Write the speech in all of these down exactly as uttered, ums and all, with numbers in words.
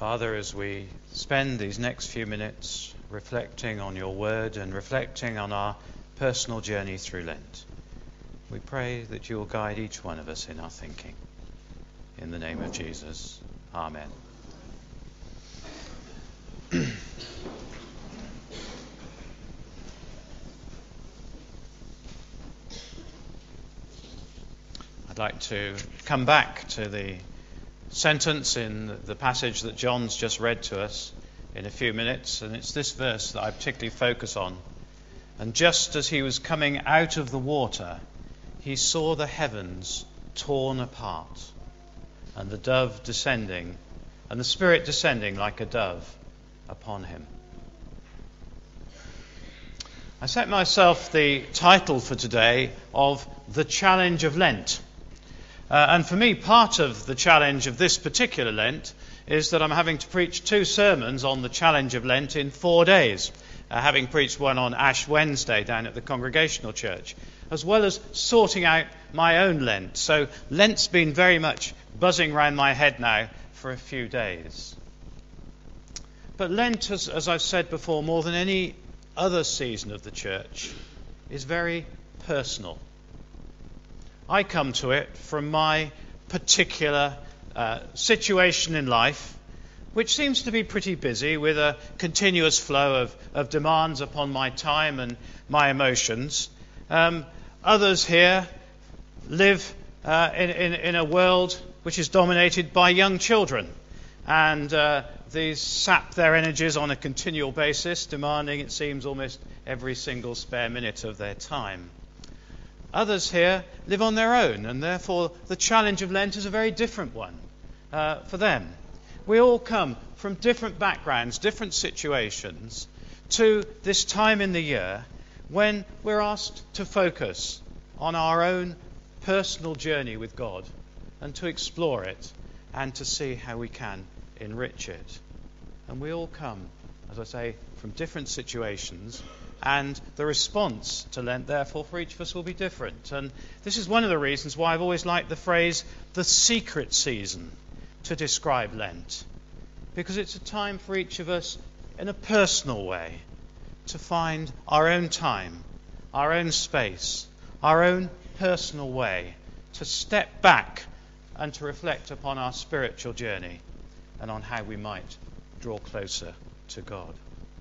Father, as we spend these next few minutes reflecting on your word and reflecting on our personal journey through Lent, we pray that you will guide each one of us in our thinking. In the name of Jesus, Amen. I'd like to come back to the sentence in the passage that John's just read to us in a few minutes, and it's this verse that I particularly focus on. And just as he was coming out of the water, he saw the heavens torn apart, and the dove descending, and the Spirit descending like a dove upon him. I set myself the title for today of The Challenge of Lent. Uh, and for me, part of the challenge of this particular Lent is that I'm having to preach two sermons on the challenge of Lent in four days, uh, having preached one on Ash Wednesday down at the Congregational Church, as well as sorting out my own Lent. So Lent's been very much buzzing round my head now for a few days. But Lent, as, as I've said before, more than any other season of the church, is very personal. I come to it from my particular uh, situation in life, which seems to be pretty busy with a continuous flow of, of demands upon my time and my emotions. Um, others here live uh, in, in, in a world which is dominated by young children, and uh, these sap their energies on a continual basis, demanding, it seems, almost every single spare minute of their time. Others here live on their own, and therefore the challenge of Lent is a very different one uh, for them. We all come from different backgrounds, different situations, to this time in the year when we're asked to focus on our own personal journey with God and to explore it and to see how we can enrich it. And we all come, as I say, from different situations, and the response to Lent, therefore, for each of us will be different. And this is one of the reasons why I've always liked the phrase, the secret season, to describe Lent. Because it's a time for each of us, in a personal way, to find our own time, our own space, our own personal way, to step back and to reflect upon our spiritual journey and on how we might draw closer to God.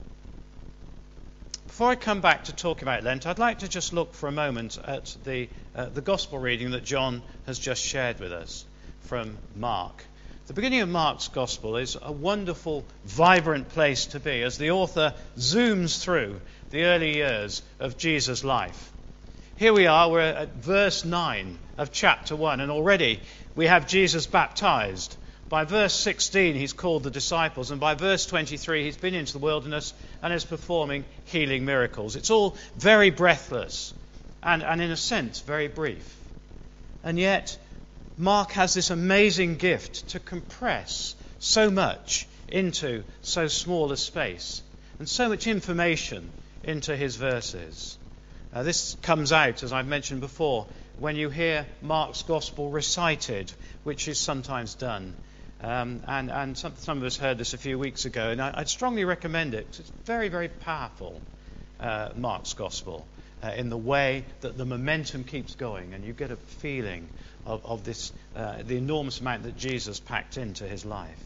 Before I come back to talk about Lent, I'd like to just look for a moment at the uh, the Gospel reading that John has just shared with us from Mark. The beginning of Mark's Gospel is a wonderful, vibrant place to be as the author zooms through the early years of Jesus' life. Here we are, we're at verse nine of chapter one, and already we have Jesus baptized. By verse sixteen, he's called the disciples, and by verse twenty-three, he's been into the wilderness and is performing healing miracles. It's all very breathless and, and in a sense, very brief. And yet, Mark has this amazing gift to compress so much into so small a space and so much information into his verses. Uh, this comes out, as I've mentioned before, when you hear Mark's Gospel recited, which is sometimes done. Um, and and some, some of us heard this a few weeks ago, and I, I'd strongly recommend it because it's very, very powerful, uh, Mark's Gospel, uh, in the way that the momentum keeps going, and you get a feeling of, of this, uh, the enormous amount that Jesus packed into his life.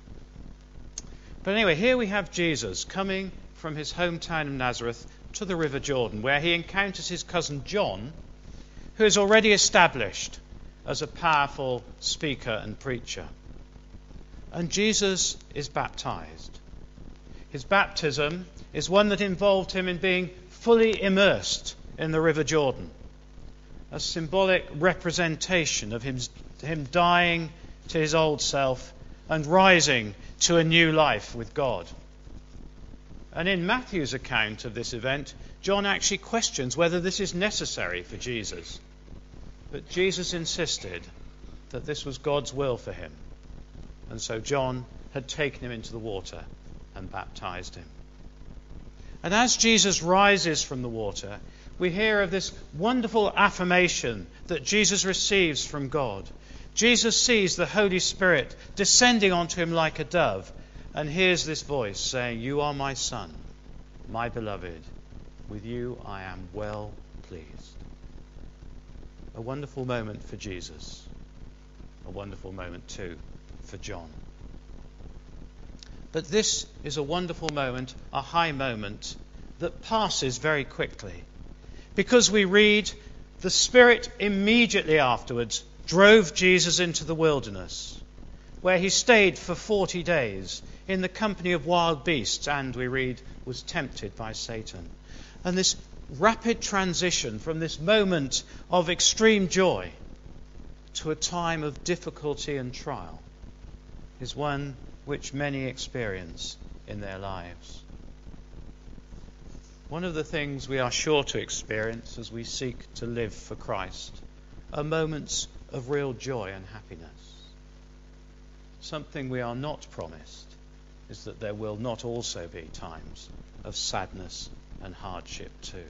But anyway, here we have Jesus coming from his hometown of Nazareth to the River Jordan, where he encounters his cousin John, who is already established as a powerful speaker and preacher. And Jesus is baptized. His baptism is one that involved him in being fully immersed in the River Jordan, a symbolic representation of him, him dying to his old self and rising to a new life with God. And in Matthew's account of this event, John actually questions whether this is necessary for Jesus. But Jesus insisted that this was God's will for him. And so John had taken him into the water and baptized him. And as Jesus rises from the water, we hear of this wonderful affirmation that Jesus receives from God. Jesus sees the Holy Spirit descending onto him like a dove and hears this voice saying, "You are my Son, my beloved. With you I am well pleased." A wonderful moment for Jesus. A wonderful moment too for John. But this is a wonderful moment, a high moment, that passes very quickly. Because we read, the Spirit immediately afterwards drove Jesus into the wilderness, where he stayed for forty days in the company of wild beasts, and, we read, was tempted by Satan. And this rapid transition from this moment of extreme joy to a time of difficulty and trial is one which many experience in their lives. One of the things we are sure to experience as we seek to live for Christ are moments of real joy and happiness. Something we are not promised is that there will not also be times of sadness and hardship too.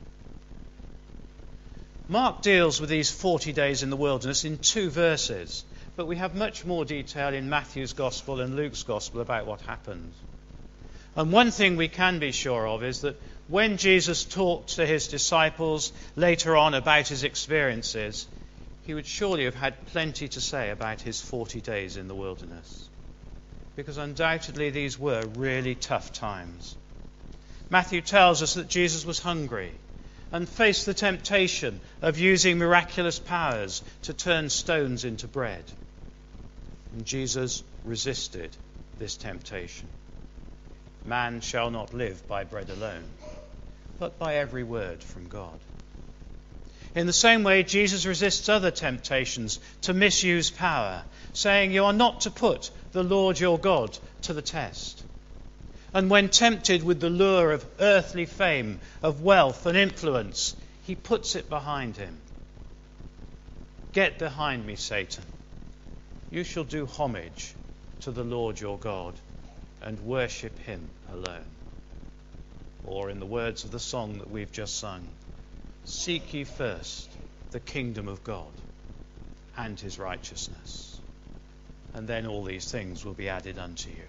Mark deals with these forty days in the wilderness in two verses, but we have much more detail in Matthew's Gospel and Luke's Gospel about what happened. And one thing we can be sure of is that when Jesus talked to his disciples later on about his experiences, he would surely have had plenty to say about his forty days in the wilderness, because undoubtedly these were really tough times. Matthew tells us that Jesus was hungry and faced the temptation of using miraculous powers to turn stones into bread. And Jesus resisted this temptation. Man shall not live by bread alone, but by every word from God. In the same way, Jesus resists other temptations to misuse power, saying, "You are not to put the Lord your God to the test." And when tempted with the lure of earthly fame, of wealth and influence, he puts it behind him. "Get behind me, Satan. You shall do homage to the Lord your God and worship him alone." Or in the words of the song that we've just sung, "Seek ye first the kingdom of God and his righteousness, and then all these things will be added unto you."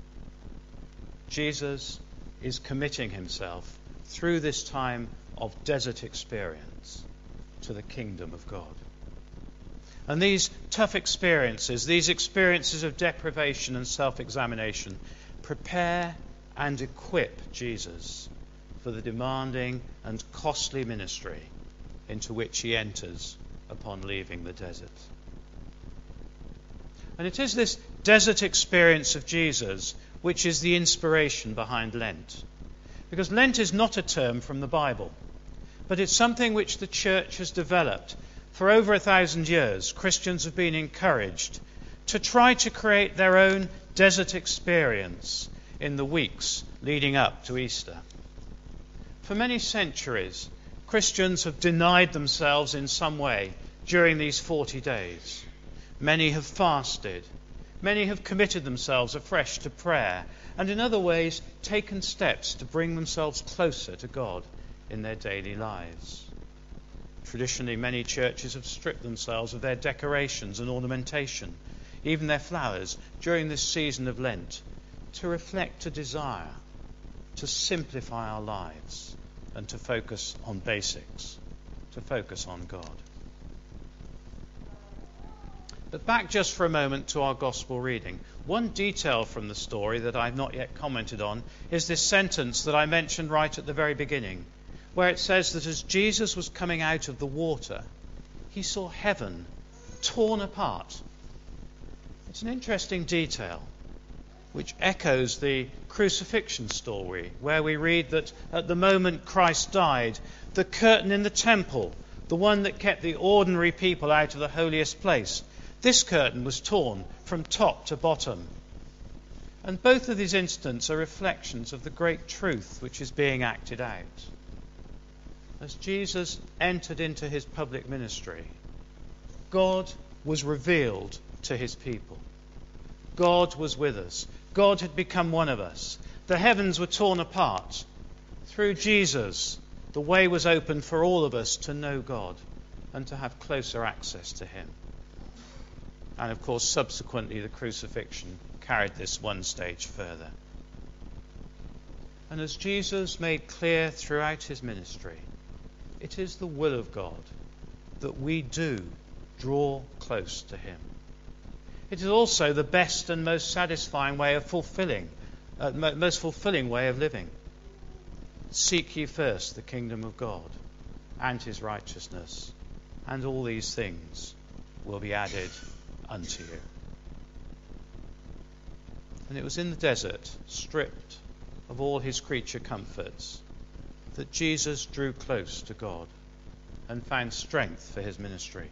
Jesus is committing himself through this time of desert experience to the kingdom of God. And these tough experiences, these experiences of deprivation and self-examination, prepare and equip Jesus for the demanding and costly ministry into which he enters upon leaving the desert. And it is this desert experience of Jesus which is the inspiration behind Lent. Because Lent is not a term from the Bible, but it's something which the church has developed. For over a thousand years, Christians have been encouraged to try to create their own desert experience in the weeks leading up to Easter. For many centuries, Christians have denied themselves in some way during these forty days. Many have fasted. Many have committed themselves afresh to prayer, and in other ways taken steps to bring themselves closer to God in their daily lives. Traditionally, many churches have stripped themselves of their decorations and ornamentation, even their flowers, during this season of Lent, to reflect a desire to simplify our lives and to focus on basics, to focus on God. But back just for a moment to our gospel reading. One detail from the story that I've not yet commented on is this sentence that I mentioned right at the very beginning, where it says that as Jesus was coming out of the water, he saw heaven torn apart. It's an interesting detail which echoes the crucifixion story, where we read that at the moment Christ died, the curtain in the temple, the one that kept the ordinary people out of the holiest place, this curtain was torn from top to bottom. And both of these instances are reflections of the great truth which is being acted out. As Jesus entered into his public ministry, God was revealed to his people. God was with us. God had become one of us. The heavens were torn apart. Through Jesus, the way was opened for all of us to know God and to have closer access to him. And of course, subsequently, the crucifixion carried this one stage further. And as Jesus made clear throughout his ministry, it is the will of God that we do draw close to him. It is also the best and most satisfying way of fulfilling, uh, most fulfilling way of living. Seek ye first the kingdom of God and his righteousness, and all these things will be added unto you. And it was in the desert, stripped of all his creature comforts, that Jesus drew close to God and found strength for his ministry.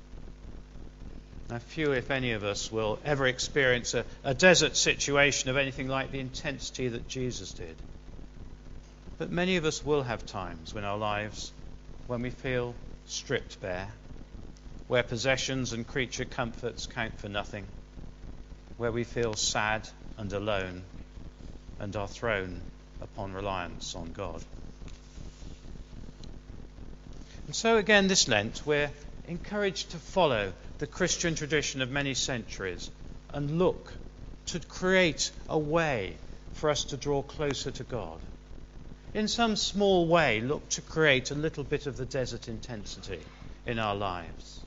Now, few, if any of us, will ever experience a, a desert situation of anything like the intensity that Jesus did. But many of us will have times in our lives when we feel stripped bare, where possessions and creature comforts count for nothing, where we feel sad and alone and are thrown upon reliance on God. And so again this Lent we're encouraged to follow the Christian tradition of many centuries and look to create a way for us to draw closer to God. In some small way, look to create a little bit of the desert intensity in our lives.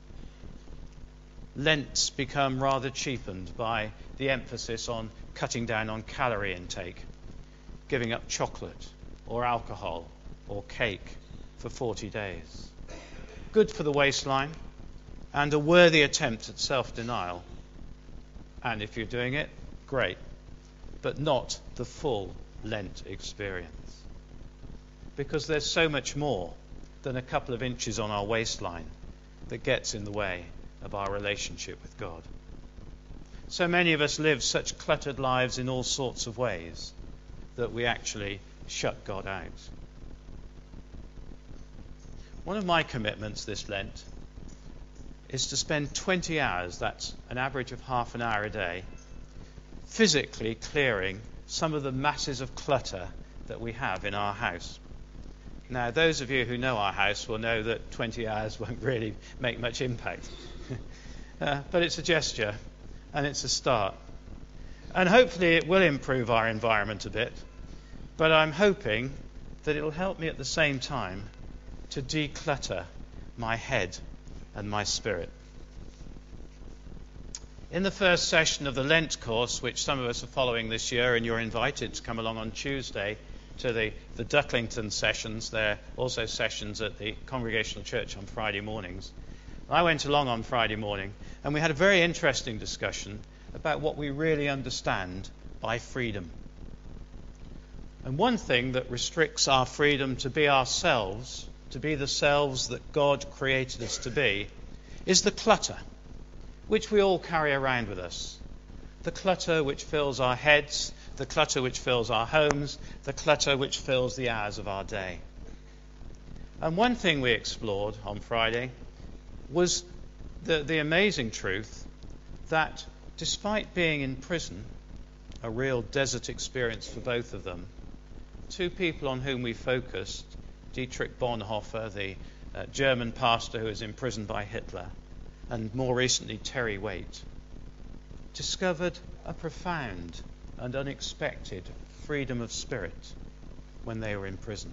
Lent's become rather cheapened by the emphasis on cutting down on calorie intake, giving up chocolate or alcohol or cake for forty days. Good for the waistline and a worthy attempt at self-denial. And if you're doing it, great, but not the full Lent experience. Because there's so much more than a couple of inches on our waistline that gets in the way of our relationship with God. So many of us live such cluttered lives in all sorts of ways that we actually shut God out. One of my commitments this Lent is to spend twenty hours, that's an average of half an hour a day, physically clearing some of the masses of clutter that we have in our house. Now, those of you who know our house will know that twenty hours won't really make much impact. uh, but it's a gesture and it's a start. And hopefully it will improve our environment a bit. But I'm hoping that it will help me at the same time to declutter my head and my spirit. In the first session of the Lent course, which some of us are following this year, and you're invited to come along on Tuesday to the, the Ducklington sessions. They're also sessions at the Congregational Church on Friday mornings. I went along on Friday morning, and we had a very interesting discussion about what we really understand by freedom. And one thing that restricts our freedom to be ourselves, to be the selves that God created us to be, is the clutter, which we all carry around with us. The clutter which fills our heads, the clutter which fills our homes, the clutter which fills the hours of our day. And one thing we explored on Friday was the, the amazing truth that despite being in prison, a real desert experience for both of them, two people on whom we focused, Dietrich Bonhoeffer, the uh, German pastor who was imprisoned by Hitler, and more recently Terry Waite, discovered a profound and unexpected freedom of spirit when they were in prison.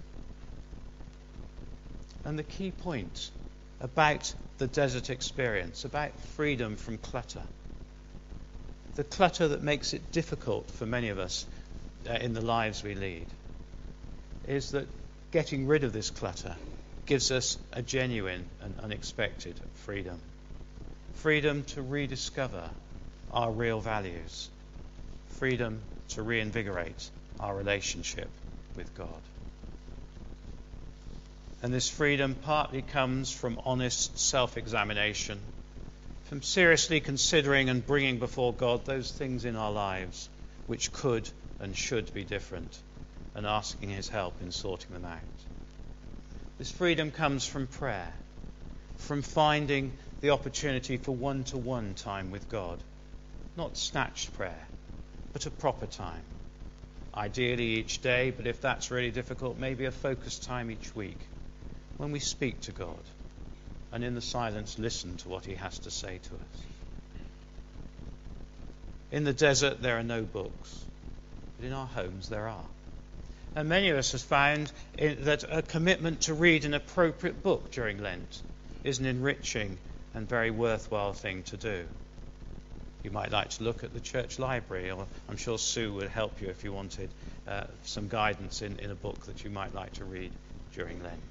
And the key point about the desert experience, about freedom from clutter, the clutter that makes it difficult for many of us uh, in the lives we lead, is that getting rid of this clutter gives us a genuine and unexpected freedom. Freedom to rediscover our real values. Freedom to reinvigorate our relationship with God. And this freedom partly comes from honest self-examination, from seriously considering and bringing before God those things in our lives which could and should be different, and asking his help in sorting them out. This freedom comes from prayer, from finding the opportunity for one-to-one time with God. Not snatched prayer, but a proper time. Ideally each day, but if that's really difficult, maybe a focused time each week when we speak to God and in the silence listen to what he has to say to us. In the desert there are no books, but in our homes there are. And many of us have found that a commitment to read an appropriate book during Lent is an enriching and very worthwhile thing to do. You might like to look at the church library, or I'm sure Sue would help you if you wanted uh, some guidance in, in a book that you might like to read during Lent.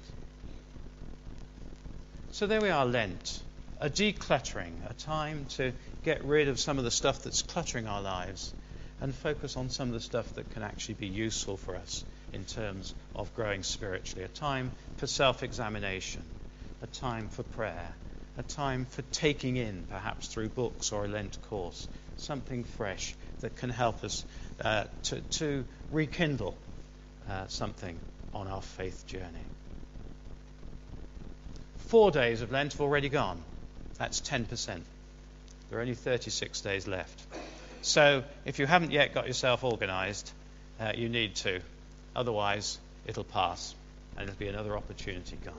So there we are, Lent, a decluttering, a time to get rid of some of the stuff that's cluttering our lives and focus on some of the stuff that can actually be useful for us in terms of growing spiritually. A time for self-examination, a time for prayer, a time for taking in, perhaps through books or a Lent course, something fresh that can help us uh, to, to rekindle uh, something on our faith journey. Four days of Lent have already gone. That's ten percent. There are only thirty-six days left. So if you haven't yet got yourself organised, uh, you need to. Otherwise, it'll pass and it'll be another opportunity gone.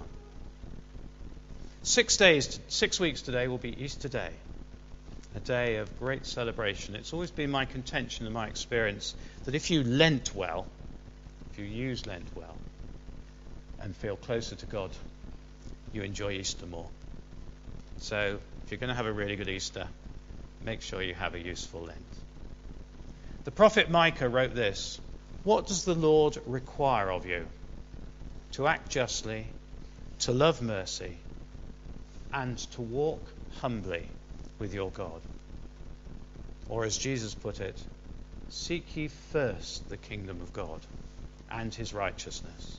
Six days, six weeks today will be Easter Day, a day of great celebration. It's always been my contention and my experience that if you Lent well, if you use Lent well and feel closer to God, you enjoy Easter more. So if you're going to have a really good Easter, make sure you have a useful Lent. The prophet Micah wrote this: "What does the Lord require of you? To act justly, to love mercy, and to walk humbly with your God." Or as Jesus put it, "Seek ye first the kingdom of God and his righteousness."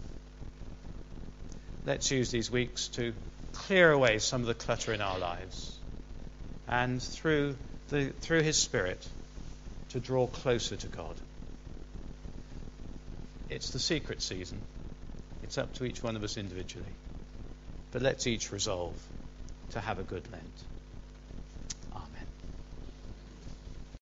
Let's use these weeks to clear away some of the clutter in our lives, and through the through his Spirit to draw closer to God. It's the secret season. It's up to each one of us individually. But let's each resolve to have a good Lent.